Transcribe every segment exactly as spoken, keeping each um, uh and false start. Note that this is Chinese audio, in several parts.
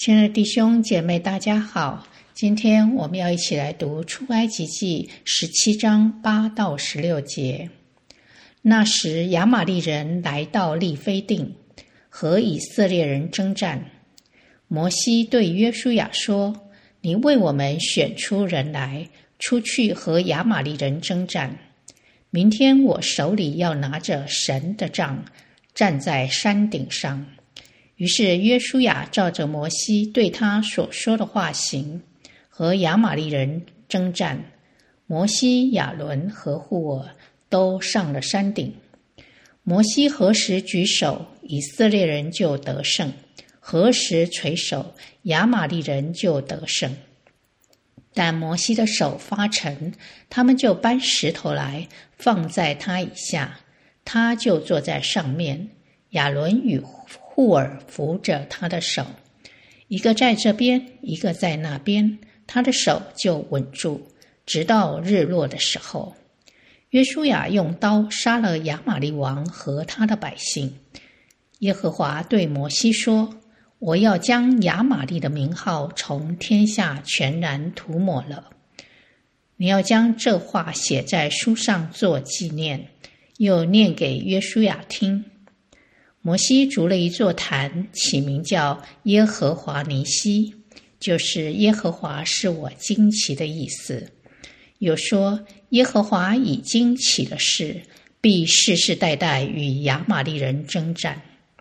亲爱的弟兄姐妹，大家好，今天我们要一起来读出埃及记十七章八到十六节。那时亚玛力人来到利非定，和以色列人征战。摩西对约书亚说，你为我们选出人来，出去和亚玛力人征战。明天我手里要拿着神的杖，站在山顶上。于是约书亚照着摩西对他所说的话行，和亚玛力人征战。摩西、亚伦和户尔都上了山顶。摩西何时举手，以色列人就得胜；何时垂手，亚玛力人就得胜。但摩西的手发沉，他们就搬石头来放在他以下，他就坐在上面。亚伦与户尔扶着他的手，一个在这边，一个在那边，他的手就稳住，直到日落的时候。约书亚用刀杀了亚玛力王和他的百姓。耶和华对摩西说，我要将亚玛力的名号从天下全然涂抹了。你要将这话写在书上做纪念，又念给约书亚听。摩西筑了一座坛，起名叫耶和华尼西，就是耶和华是我惊奇的意思。又说，耶和华已经起了誓，必世世代代与亚玛力人征战。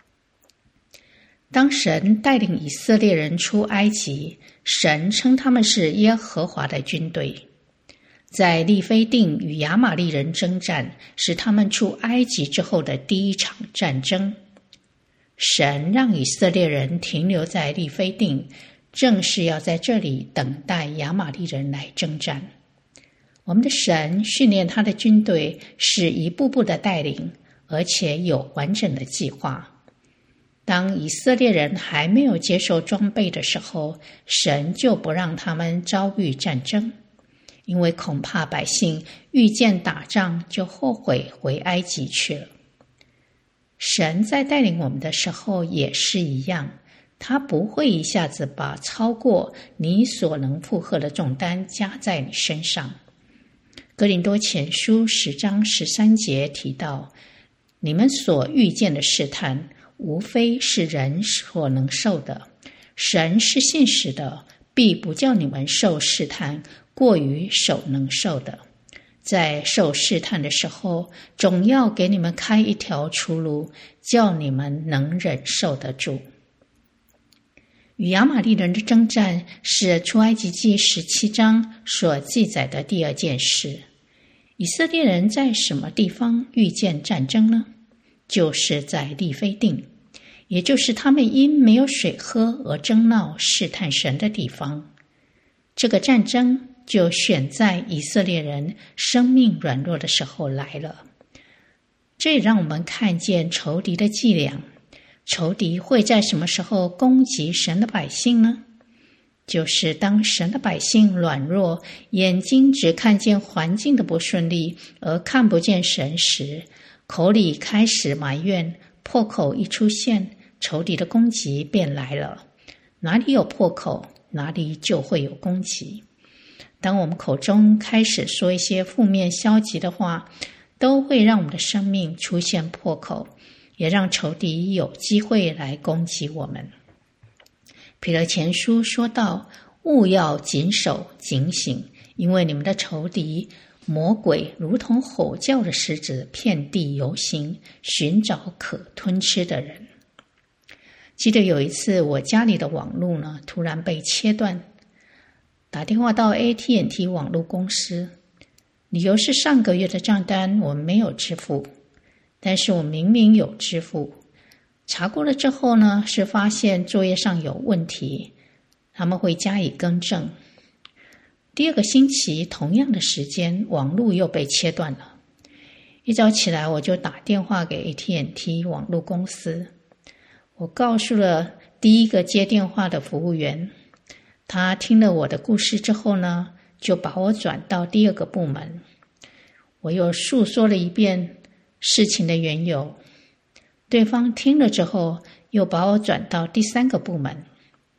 当神带领以色列人出埃及，神称他们是耶和华的军队。在利非定与亚玛力人征战，是他们出埃及之后的第一场战争。神让以色列人停留在利非定，正是要在这里等待亚玛力人来征战。我们的神训练他的军队，是一步步的带领，而且有完整的计划。当以色列人还没有接受装备的时候，神就不让他们遭遇战争，因为恐怕百姓遇见打仗就后悔回埃及去了。神在带领我们的时候也是一样，他不会一下子把超过你所能负荷的重担加在你身上。哥林多前书十章十三节提到，你们所遇见的试探，无非是人所能受的，神是信实的，必不叫你们受试探过于所能受的。在受试探的时候，总要给你们开一条出路，叫你们能忍受得住。与亚玛力人的征战是出埃及记十七章所记载的第二件事。以色列人在什么地方遇见战争呢？就是在利非定，也就是他们因没有水喝而争闹试探神的地方。这个战争就选在以色列人生命软弱的时候来了。这也让我们看见仇敌的伎俩。仇敌会在什么时候攻击神的百姓呢？就是当神的百姓软弱，眼睛只看见环境的不顺利，而看不见神时，口里开始埋怨，破口一出现，仇敌的攻击便来了。哪里有破口，哪里就会有攻击。当我们口中开始说一些负面消极的话，都会让我们的生命出现破口，也让仇敌有机会来攻击我们。彼得前书说到，务要谨守警醒，因为你们的仇敌魔鬼如同吼叫的狮子，遍地游行，寻找可吞吃的人。记得有一次我家里的网路呢突然被切断，打电话到 A T and T 网络公司，理由是上个月的账单我们没有支付，但是我明明有支付。查过了之后呢，是发现作业上有问题，他们会加以更正。第二个星期同样的时间，网路又被切断了。一早起来我就打电话给 A T and T 网络公司，我告诉了第一个接电话的服务员，他听了我的故事之后呢，就把我转到第二个部门。我又述说了一遍事情的缘由，对方听了之后，又把我转到第三个部门。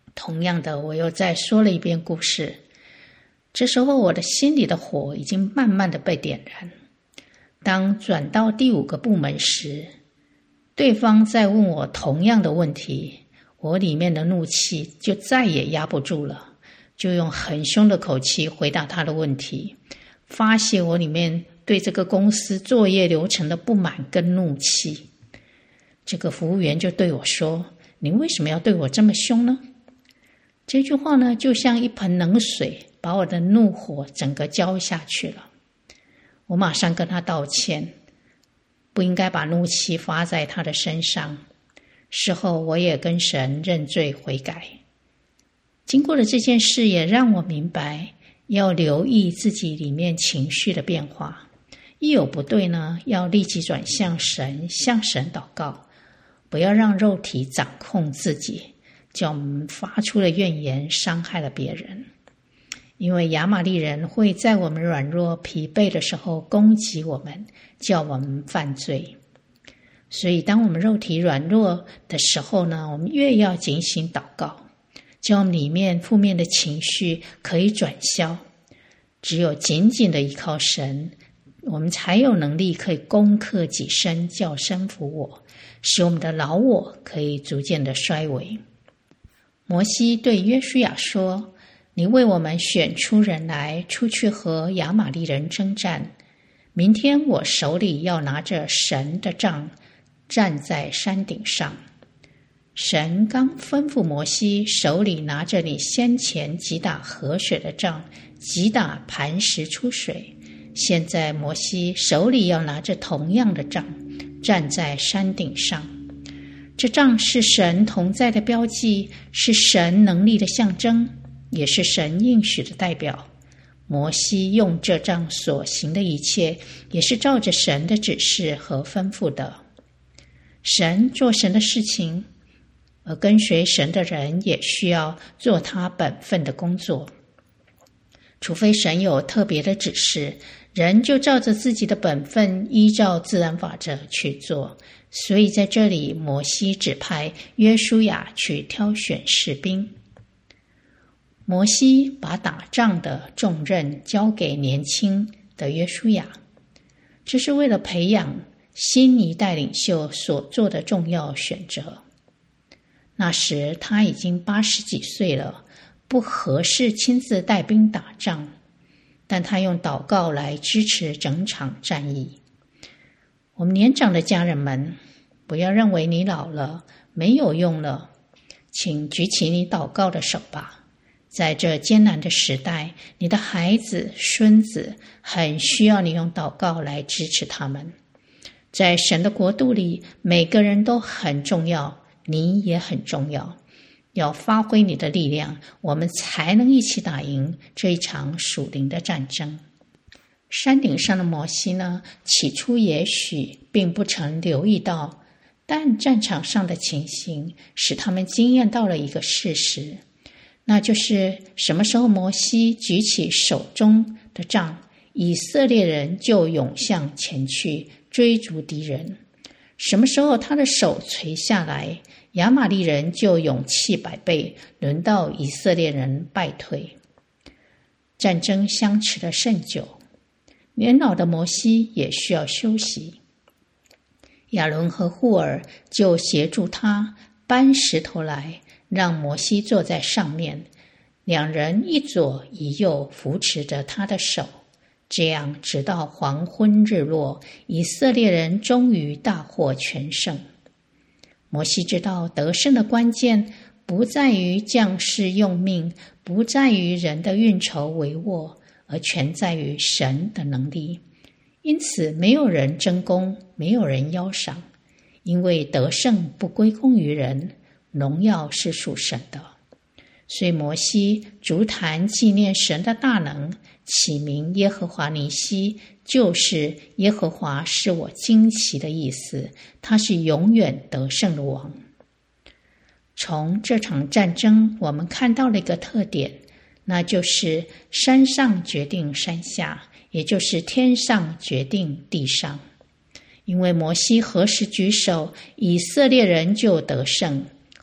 同样的，我又再说了一遍故事。这时候我的心里的火已经慢慢的被点燃。当转到第五个部门时，对方再问我同样的问题，我里面的怒气就再也压不住了，就用很凶的口气回答他的问题，发泄我里面对这个公司作业流程的不满跟怒气。这个服务员就对我说：“你为什么要对我这么凶呢？”这句话呢，就像一盆冷水，把我的怒火整个浇下去了。我马上跟他道歉，不应该把怒气发在他的身上。事后我也跟神认罪悔改。经过了这件事，也让我明白要留意自己里面情绪的变化，一有不对呢，要立即转向神，向神祷告，不要让肉体掌控自己，叫我们发出了怨言，伤害了别人。因为亚玛力人会在我们软弱疲惫的时候攻击我们，叫我们犯罪。所以当我们肉体软弱的时候呢，我们越要警醒祷告，叫我们里面负面的情绪可以转消。只有紧紧的依靠神，我们才有能力可以攻克己身，叫身服我，使我们的老我可以逐渐的衰微。摩西对约书亚说：“你为我们选出人来，出去和亚玛力人征战。明天我手里要拿着神的杖，站在山顶上。”神刚吩咐摩西，手里拿着你先前击打河水的杖，击打磐石出水。现在摩西手里要拿着同样的杖，站在山顶上。这杖是神同在的标记，是神能力的象征，也是神应许的代表。摩西用这杖所行的一切，也是照着神的指示和吩咐的。神做神的事情，而跟随神的人也需要做他本分的工作。除非神有特别的指示，人就照着自己的本分，依照自然法则去做。所以在这里，摩西指派约书亚去挑选士兵。摩西把打仗的重任交给年轻的约书亚，这是为了培养新一代领袖所做的重要选择。那时他已经八十几岁了，不合适亲自带兵打仗，但他用祷告来支持整场战役。我们年长的家人们，不要认为你老了没有用了，请举起你祷告的手吧。在这艰难的时代，你的孩子、孙子很需要你用祷告来支持他们。在神的国度里，每个人都很重要，你也很重要。要发挥你的力量，我们才能一起打赢这一场属灵的战争。山顶上的摩西呢，起初也许并不曾留意到，但战场上的情形使他们惊艳到了一个事实，那就是什么时候摩西举起手中的杖，以色列人就涌向前去追逐敌人；什么时候他的手垂下来，亚玛力人就勇气百倍，轮到以色列人败退。战争相持了甚久，年老的摩西也需要休息。亚伦和户尔就协助他搬石头来，让摩西坐在上面，两人一左一右扶持着他的手，这样直到黄昏日落，以色列人终于大获全胜。摩西知道得胜的关键不在于将士用命，不在于人的运筹帷幄，而全在于神的能力。因此没有人争功，没有人邀赏，因为得胜不归功于人，荣耀是属神的。所以摩西逐坛纪念神的大能，起名耶和华尼西，就是耶和华是我惊奇的意思，他是永远得胜的王。从这场战争我们看到了一个特点，那就是山上决定山下，也就是天上决定地上。因为摩西何时举手，以色列人就得胜；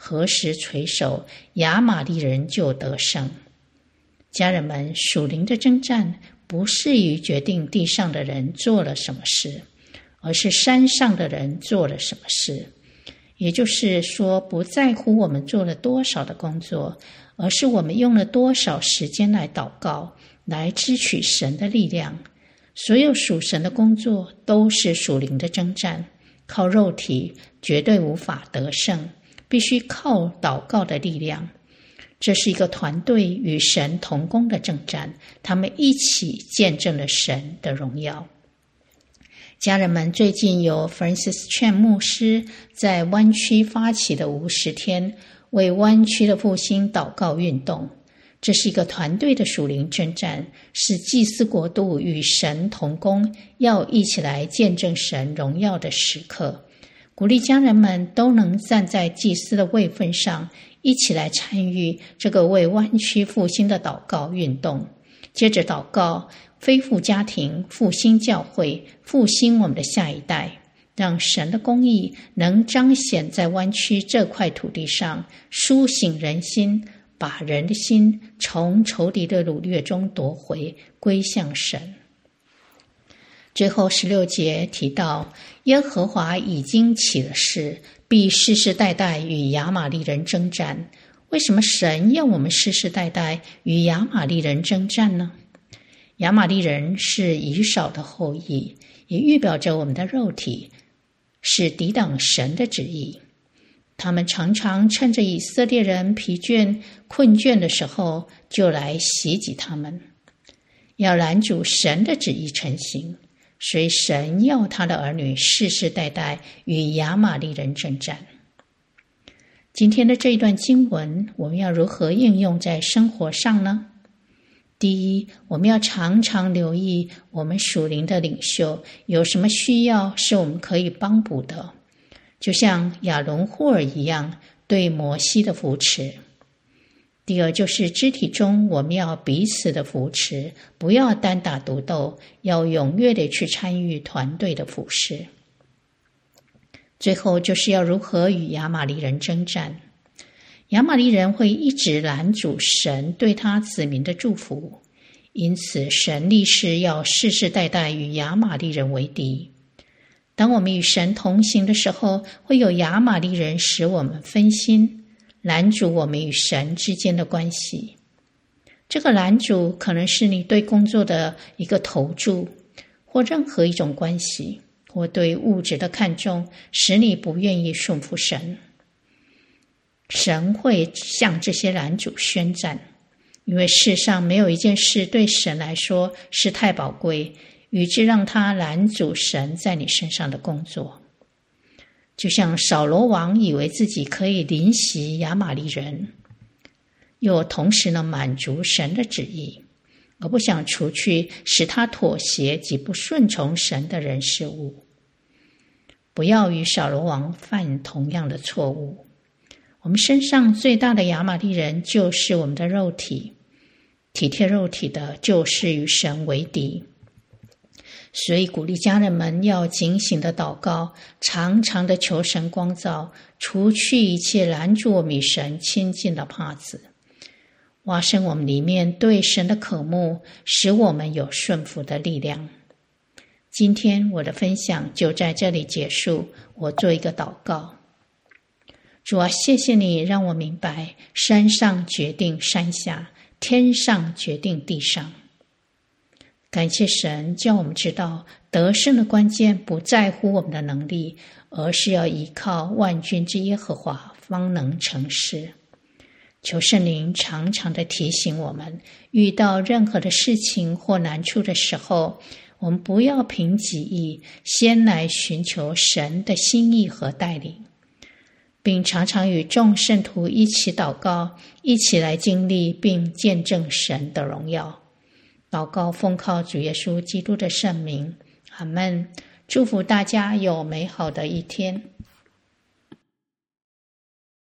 何时垂手，亚玛力人就得胜。家人们，属灵的征战不是于决定地上的人做了什么事，而是山上的人做了什么事。也就是说，不在乎我们做了多少的工作，而是我们用了多少时间来祷告，来支取神的力量。所有属神的工作都是属灵的征战，靠肉体绝对无法得胜，必须靠祷告的力量。这是一个团队与神同工的征战，他们一起见证了神的荣耀。家人们，最近由 Francis Chan 牧师在湾区发起的五十天为湾区的复兴祷告运动，这是一个团队的属灵征战，是祭司国度与神同工，要一起来见证神荣耀的时刻。鼓励家人们都能站在祭司的位分上，一起来参与这个为湾区复兴的祷告运动。接着祷告恢复家庭，复兴教会，复兴我们的下一代，让神的公义能彰显在湾区这块土地上，苏醒人心，把人的心从仇敌的掳掠中夺回，归向神。最后十六节提到，耶和华已经起了誓，必世世代代与亚玛力人征战。为什么神要我们世世代代与亚玛力人征战呢？亚玛力人是以扫的后裔，也预表着我们的肉体是抵挡神的旨意。他们常常趁着以色列人疲倦困倦的时候，就来袭击他们，要拦阻神的旨意成行。所以神要他的儿女世世代代与亚玛力人征战。今天的这一段经文，我们要如何应用在生活上呢？第一，我们要常常留意我们属灵的领袖有什么需要是我们可以帮补的，就像亚伦户尔一样对摩西的扶持。第二，就是肢体中我们要彼此的扶持，不要单打独斗，要踊跃地去参与团队的服事。最后就是要如何与亚玛力人征战。亚玛力人会一直拦阻神对他子民的祝福，因此神立誓要世世代代与亚玛力人为敌。当我们与神同行的时候，会有亚玛力人使我们分心，拦阻我们与神之间的关系。这个拦阻可能是你对工作的一个投注，或任何一种关系，或对物质的看重，使你不愿意顺服神。神会向这些拦阻宣战，因为世上没有一件事对神来说是太宝贵，以致让他拦阻神在你身上的工作。就像扫罗王以为自己可以临袭亚玛力人，又同时能满足神的旨意，而不想除去使他妥协及不顺从神的人事物。不要与扫罗王犯同样的错误。我们身上最大的亚玛力人就是我们的肉体，体贴肉体的就是与神为敌。所以鼓励家人们要警醒的祷告，常常的求神光照，除去一切拦阻我们与神亲近的帕子，挖深我们里面对神的渴慕，使我们有顺服的力量。今天我的分享就在这里结束，我做一个祷告。主啊，谢谢你让我明白，山上决定山下，天上决定地上。感谢神叫我们知道，得胜的关键不在乎我们的能力，而是要依靠万军之耶和华方能成事。求圣灵常常的提醒我们，遇到任何的事情或难处的时候，我们不要凭己意，先来寻求神的心意和带领，并常常与众圣徒一起祷告，一起来经历并见证神的荣耀。祷告奉靠主耶稣基督的圣名，阿们。祝福大家有美好的一天。